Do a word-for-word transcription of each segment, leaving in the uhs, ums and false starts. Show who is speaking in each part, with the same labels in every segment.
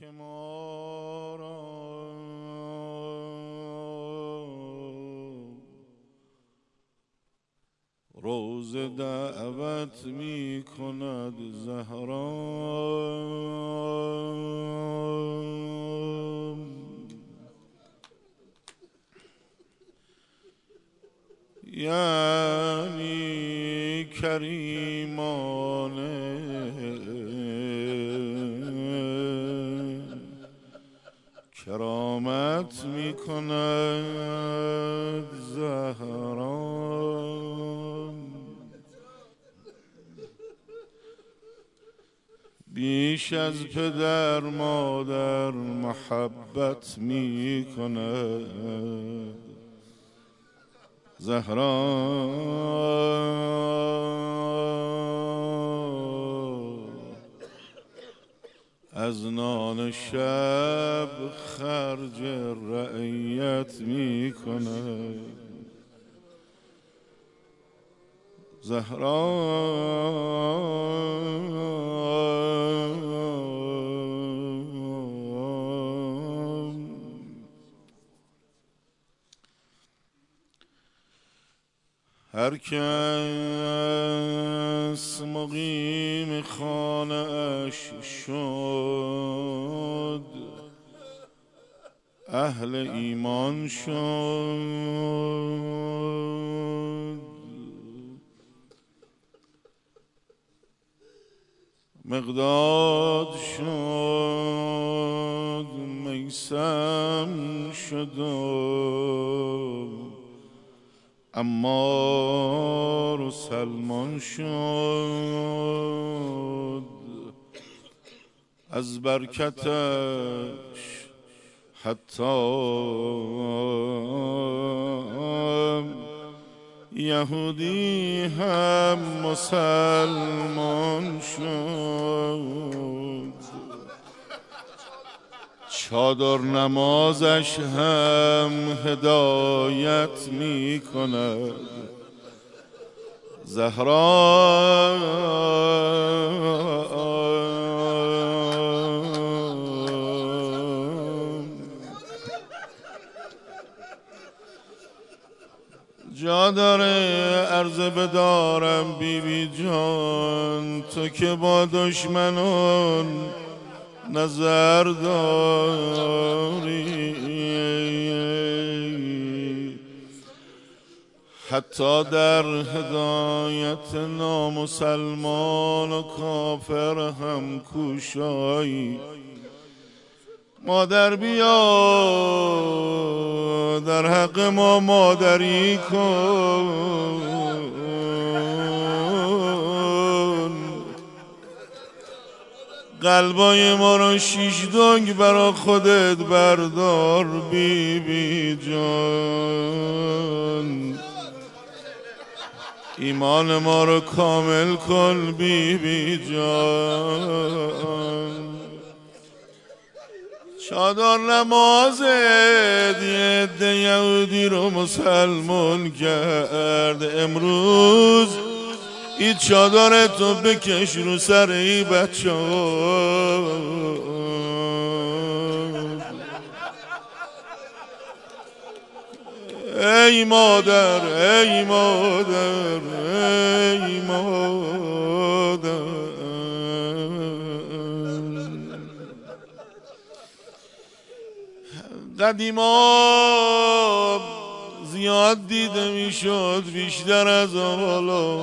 Speaker 1: که ما را روزه دعوت می کند زهرا، یعنی کریمانه کرامت می کند زهرا. بیش از پدر مادر محبت می کند زهرا. از نان شب خرج رعیت می کند زهرا. هر کس مقیم خانه اش شد اهل ایمان شد. مقداد شد میسم شد عمار و سلمان شد. از برکتش حتی یهودی هم مسلمان شد. چادر نمازش هم هدایت می کند زهرا. جا داره عرضه بدارم بی بی جان، تو که با دشمنان نظر داری، حتی در هدایت نامسلمان و کافر هم کوشایی. مادر بیا در حق ما مادری کن، قلبای ما رو شیش دنگ برا خودت بردار بی بی جان. ایمان ما رو کامل کن بی بی جان. چادر نمازت یه عده یهودی رو مسلمان کرد. امروز این چادر تو بکش رو سر ای بچه ها. ای مادر ای مادر ای مادر، قدیما زیاد دیده میشد بیشتر از حالا.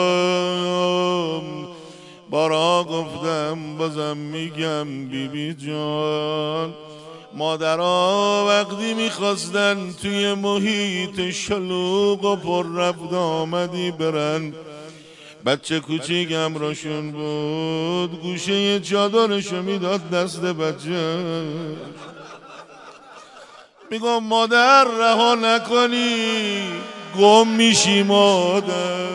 Speaker 1: بارا گفتم بازم میگم بی بی جان، مادرها وقتی میخواستن توی محیط شلوغ و پر رفت آمدی برن، بچه کوچیکم راشون بود گوشه چادرشو میداد دست بچه، میگم مادر رها نکنی گم میشی مادر.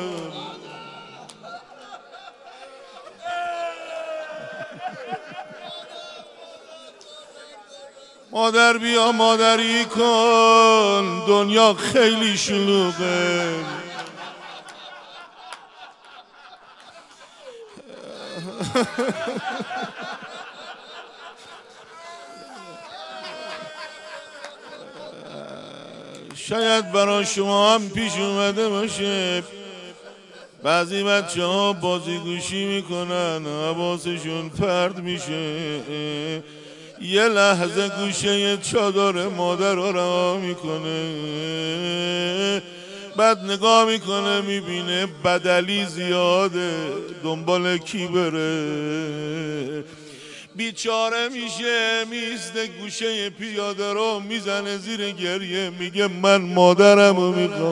Speaker 1: مادر بیا مادری کن دنیا خیلی شلوغه. شاید برای شما هم پیش اومده باشه بعضی بچه ها بازی گوشی میکنن حواسشون پرت میشه، یه لحظه گوشه چادر مادر رو رها میکنه، بعد نگاه میکنه میبینه بدلی زیاده دنبال کی بره، بیچاره میشه میسته گوشه پیاده رو میزنه زیر گریه میگه من مادرم رو میخوام.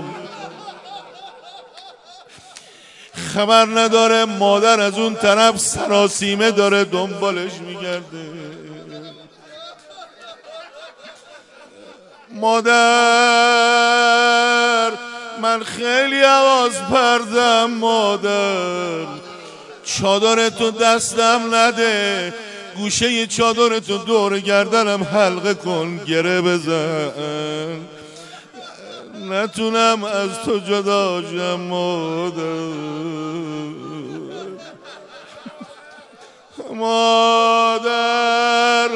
Speaker 1: خبر نداره مادر از اون طرف سراسیمه داره دنبالش میگرده. مادر من خیلی حواس پردم، مادر چادرتو دستم نده، گوشه چادرتو دور گردنم حلقه کن گره بزن، نتونم از تو جدا شم مادر. مادر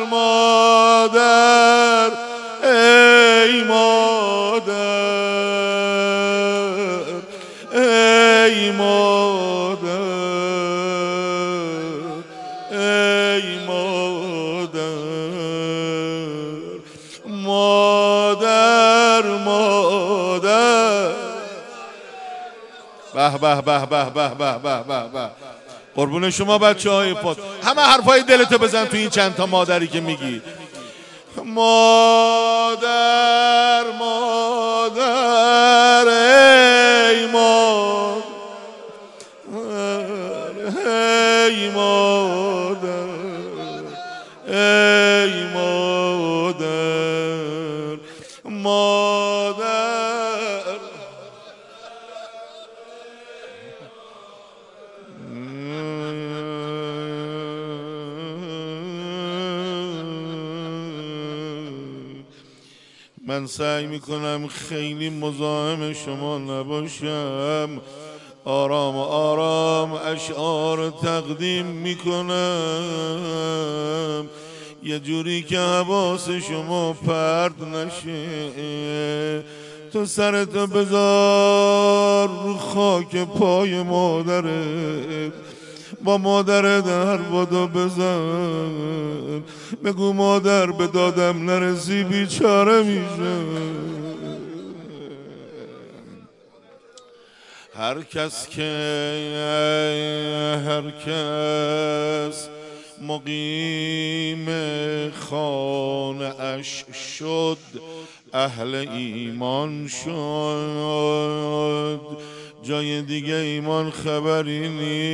Speaker 1: مادر ای مادر ای مادر ای مادر مادر مادر. به به به به به به به به به. قربون شما بچه های پاد، همه حرفای دلتو بزن تو این چند تا مادری که میگی. مادر مادر ای مادر ای مادر ای مادر مادر. من سعی میکنم خیلی مزاحم شما نباشم، آرام آرام اشعار تقدیم میکنم یه جوری که حواس شما پرت نشه. تو سرتو بذار رو خاک پای مادرت، با مادرت حرفاتو بزن، بگو مادر به دادم نرسی بیچاره میشه. هر کس که هر کس مقیم خانه اش شد اهل ایمان شد، جای دیگه ایمان خبری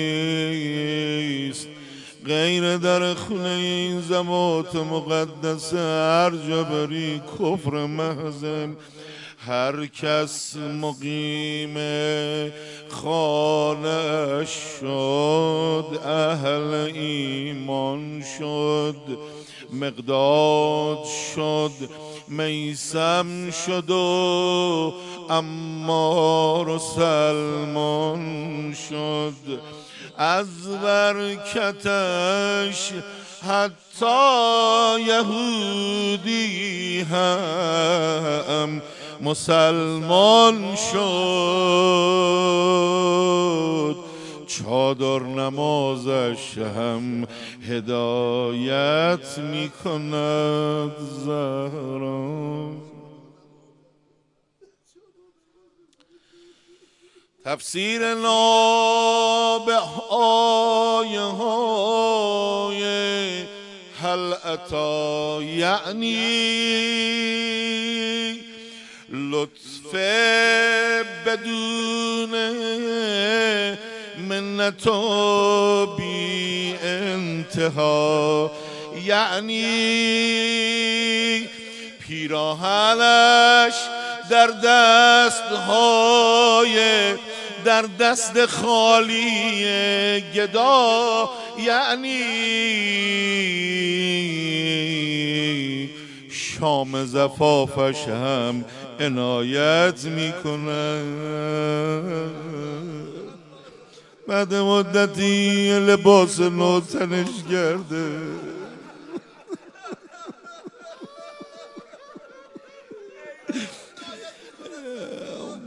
Speaker 1: نیست غیر در خونه این زمات مقدس، هر جا بری کفر محض. هر کس مقیم خانه شد اهل ایمان شد، مقداد شد میسم شد و عمار و سلمان شد، از برکتش حتی یهودی هم مسلمان شد، چادر نمازش هم هدایت می کند زهرا. تفسیر نابع آیه های هل اتی یعنی لطف بدون منت و بی انتها، یعنی پیراهنش در دستهای در دست خالی گدا، یعنی شام زفافش هم عنایت میکنن. بعد مدتی لباس نو تنش کرده،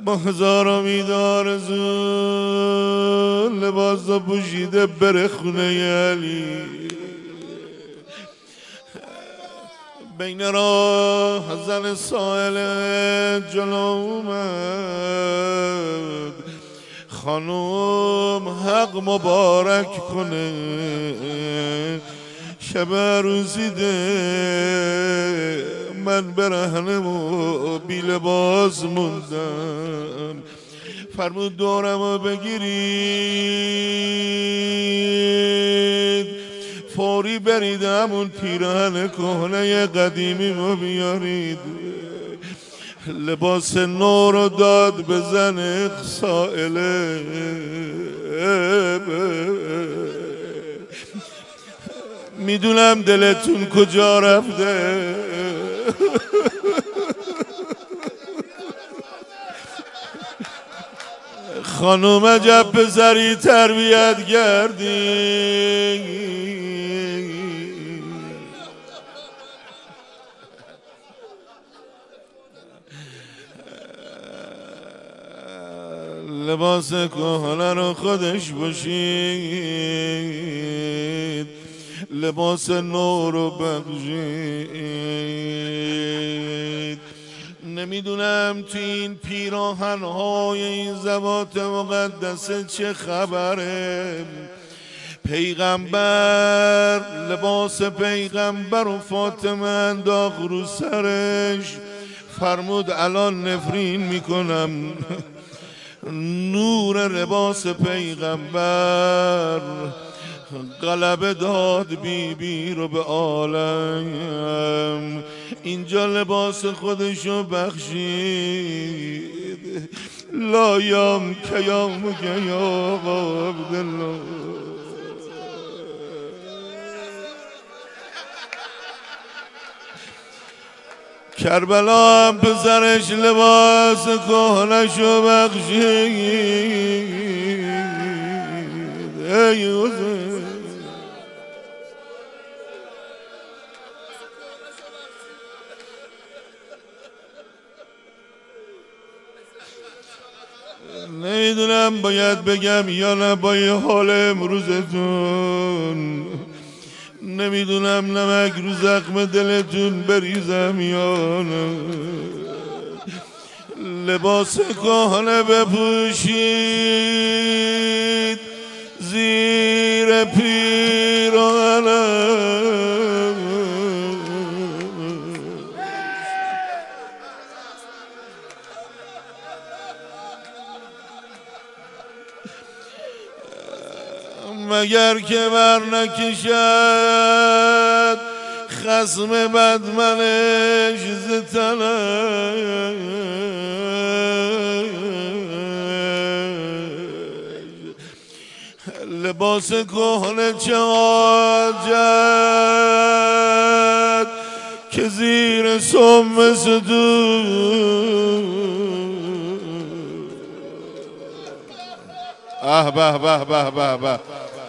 Speaker 1: با هزار امید آرزو لباس پوشیده بره خونه علی. بین راه زن سائل جلو اومد، خانوم حق مبارک کنه شب روزیده من برهنم و بی لباس موندم. فرمود دورمو بگیرید فوری برید همون پیرهن کهنه قدیمی رو بیارید. لباس نو رو داد به زن سائله. میدونم دلتون کجا رفته، خانوم عجب پسری تربیت کردی. لباس کهنه رو خودش پوشید، لباس نو رو بخشید. نمیدونم تو این پیراهن‌های این ذوات مقدسه چه خبره. پیغمبر لباس پیغمبر و فاطمه انداخت رو سرش، فرمود الان نفرین میکنم نور لباس پیغمبر غلبه داد بی بی رو به عالم. اینجا لباس خودشو بخشید. لایام کیام یا عبدالله. کربلا هم پسرش لباس کهنشو بخشید. ای حسین نمیدونم باید بگم یا نه با یه حال امروزتون، نمیدونم نمک رو زخم دلتون بریزم یا نه. لباس کهنه بپوشید زیر پیراهنم، مگر که بر نکشد خصم بدمنش ز تنش. لباس کهنه چه حاجت که زیر سم صدور. اه به به به به به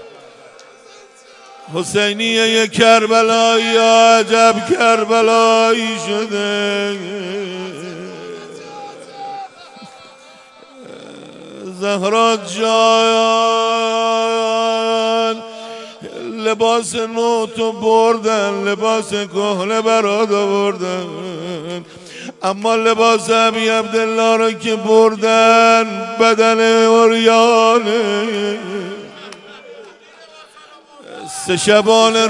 Speaker 1: حسینیه کربلایی عجب کربلایی شده. زهرا جان لباس نو تو بردن، لباس کهنه برات آوردن، اما لباس ابی عبدالله رو که بردن بدن عریانه. سه شبانه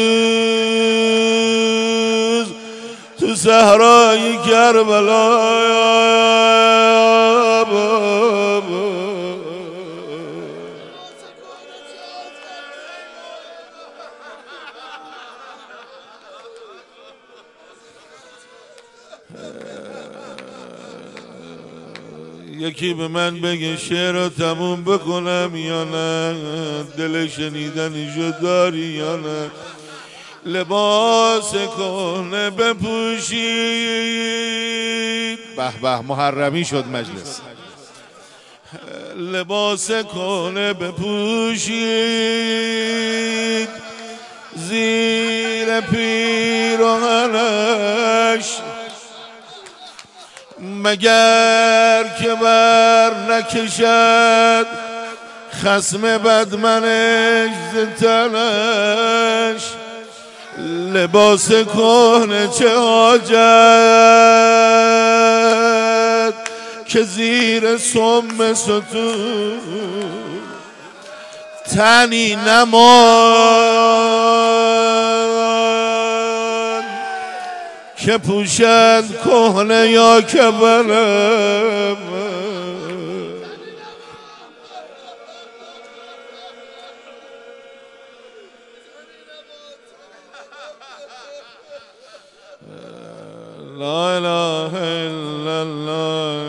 Speaker 1: روز تو صحرای کربلا یکی به من بگه شعر رو تموم بکنم یا نه، دل شنیدنشو داری یا نه. لباس کهنه بپوشید. به به محرمی شد مجلس. لباس کهنه بپوشید زیر پیراهنش، مگر که بر نکشد خصم بدمنش ز تنش لباس کهنه چه حاجت که زیر سم ستون تنی نمان که پوشد کهنه یا کبرم لا اله الا الله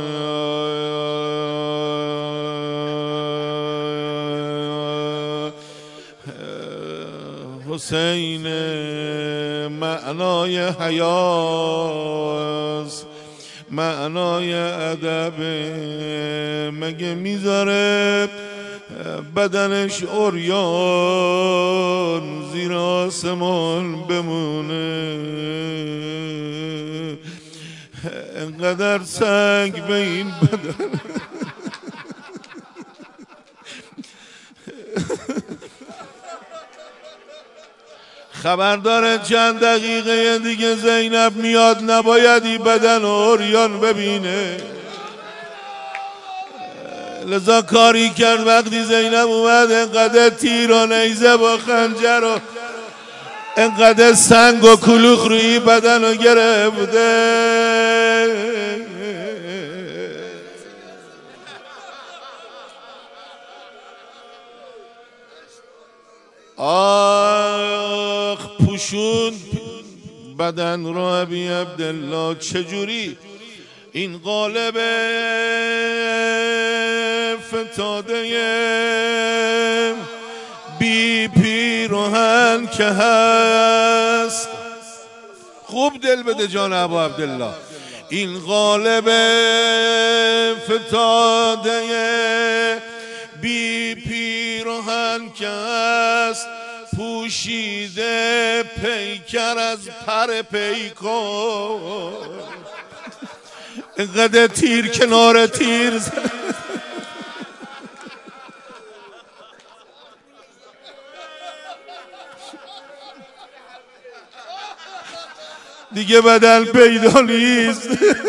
Speaker 1: حسین معنای حیاست معنای ادب مگه میذاره بدنش عریان زیر آسمان بمونه انقدر سنگ به این بدن خبر داره چند دقیقه دیگه زینب میاد نباید این بدن عریان ببینه لذا کاری کرد وقتی زینب اومد انقدر تیر و نیزه با خنجر و انقدر سنگ و کلوخ روی بدن رو گرفته آخ پوشون بدن رو ابی عبدالله چجوری این قالب فتاده بی پیراهن که هست خوب دل بده جان ابا عبدالله این قالب فتاده بی پیراهن که هست پوشیده پیکر از پر پیکار اینقدر تیر کنار تیر دیگه بدن پیدا نیست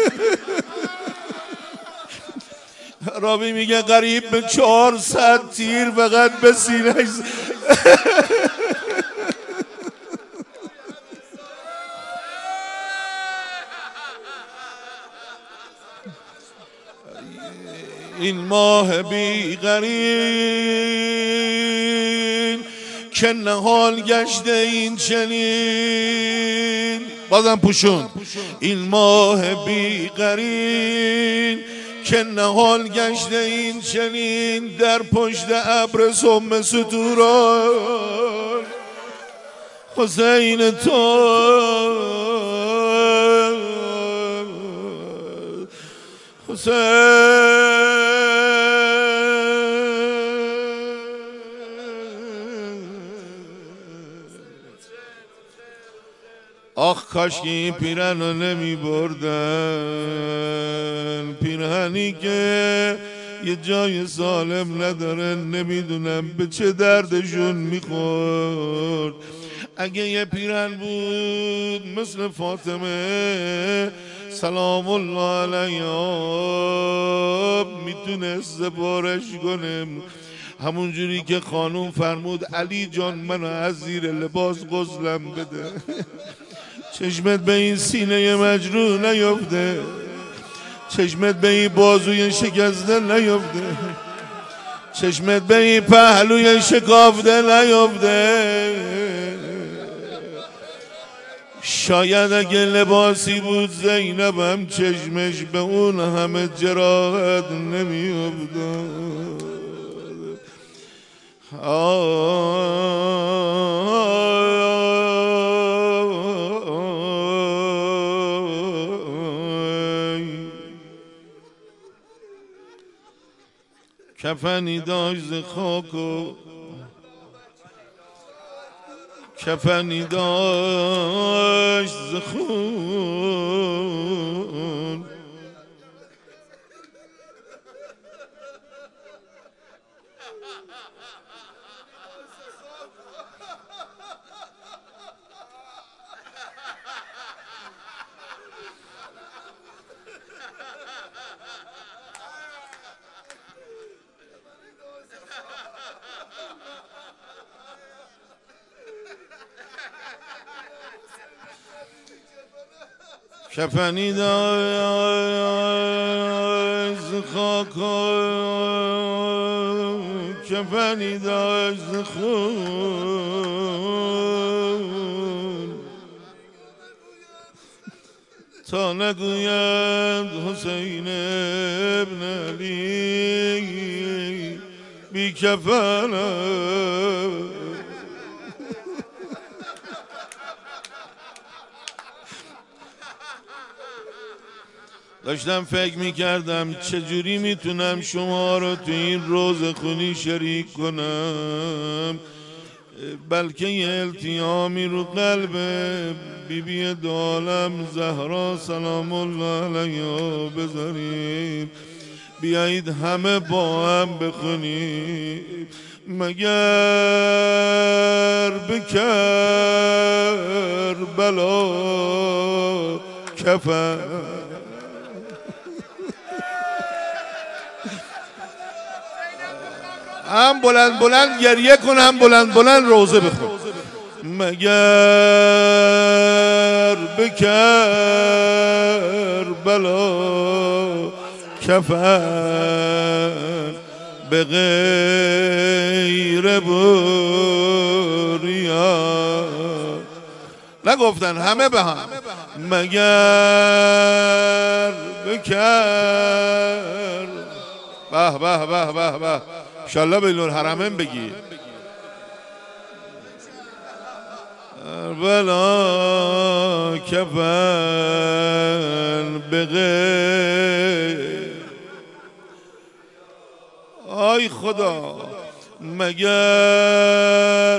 Speaker 1: رابی میگه قریب به چهارصد تیر فقط به سینه‌اش این ماه بیقرین که نهال گشته این چنین بازم پوشون این ماه بیقرین که نهال گشته این چنین در پشت ابر سم ستوران حسین تو حسین آخ کاش که این پیرهن رو نمی بردن پیرهنی که یه جای سالم نداره نمیدونم به چه دردشون میخورد اگه یه پیرهن بود مثل فاطمه سلام الله علیها میتونست سپارش کنه همون جوری که خانوم فرمود علی جان منو از زیر لباس غسلم بده چشمت به این سینه مجروح نیفته چشمت به این بازوی شکسته نیفته چشمت به این پهلوی شکافته نیفته شاید اگه لباسی بود زینبم چشمش به اون همه جراحت نمیافتاد کفنی داشت ز خاک و کفنی داشت ز خون کفنی داشت خاک کفنی داشت خون تا نگوید حسین ابن علی بی کفنم. داشتم فکر میکردم چجوری میتونم شما رو تو این روز خونی شریک کنم، بلکه یه التیامی رو قلب بی بی دو عالم زهرا سلام الله علیها بذاریم، بیایید همه با هم بخونیم. مگر به کربلا کفن هم بلند بلند گریه کن هم بلند بلند روزه بخون. مگر به کربلا کفن به غیر بریا نگفتن همه به هم. مگر به کر به به به به به انشالله به الحرمین بگی بلا کفن به غیر آی خدا. مگر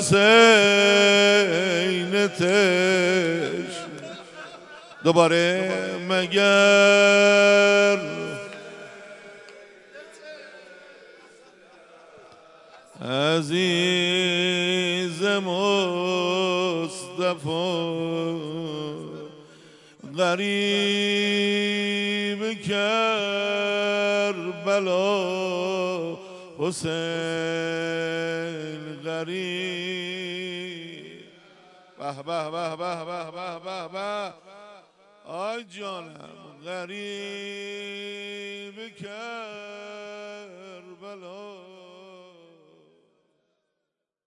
Speaker 1: حسین تش دوباره مگر عزیز مصطفی غریب کربلا حسین غریب به به به به به به به به آی جانم غریب کرد